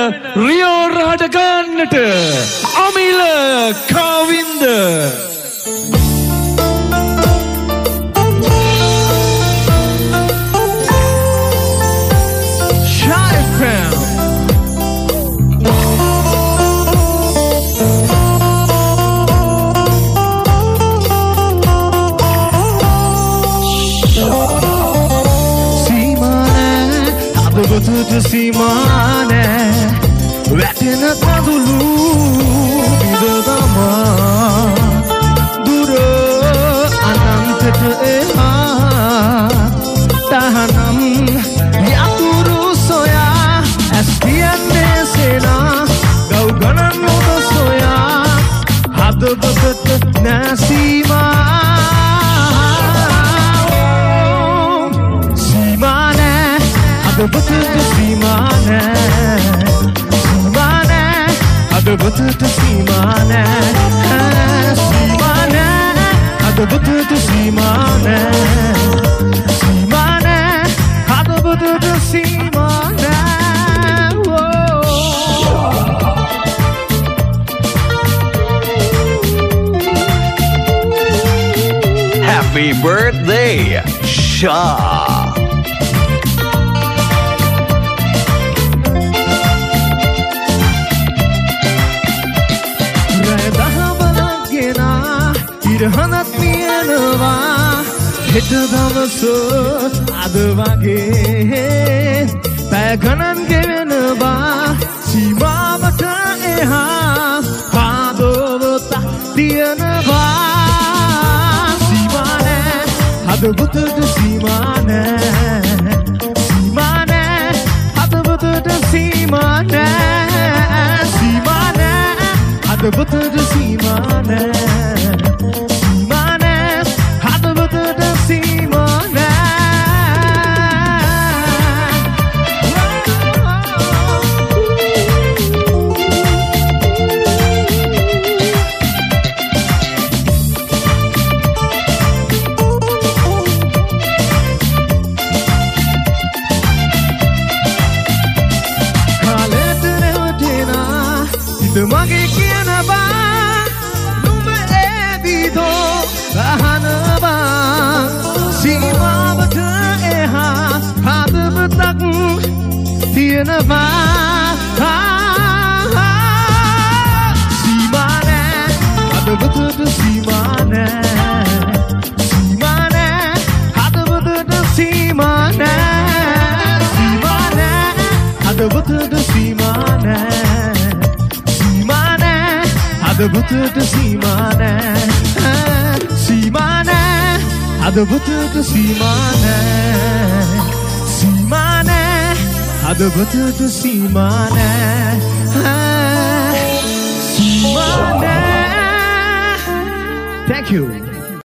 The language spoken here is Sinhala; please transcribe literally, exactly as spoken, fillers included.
රියෝ රහට ගන්නට අමිල කවින්ද සීමානෑ වැටෙන කඳුළු විදදමා දුර අනන්තට එහා තහනම් යතුරු සොයා ඇස් කියන්නේ සේනා ගව් ගණන් නොද සොයා හදවතට නැසීමා Adabutut simane, simane, adabutut simane, simane, adabutut simane, simane, adabutut simane. Happy birthday, Shah. ඉරහනත් මියනවා හෙට දවස අද වගේ පැය ගණන් ගෙවෙනවා සීමාවට එහා පාදවත තියනවා සීමා නෑ හදවතට සීමා නෑ සීමා නෑ හදවතට සීමා නෑ සීමා නෑ හදවතට සීමා නෑ මගේ කියනවා නුඹ ඇවිදෝ අහනවා සීමාවට එහා හදවතක් තියෙනවා සීමා නෑ හදවතට සීමා නෑ සීමා නෑ හදවතට සීමා නෑ සීමා නෑ හදවතට සීමා නෑ හදවතට සීමා නෑ සීමා නෑ හදවතට සීමා නෑ සීමා නෑ හදවතට සීමා නෑ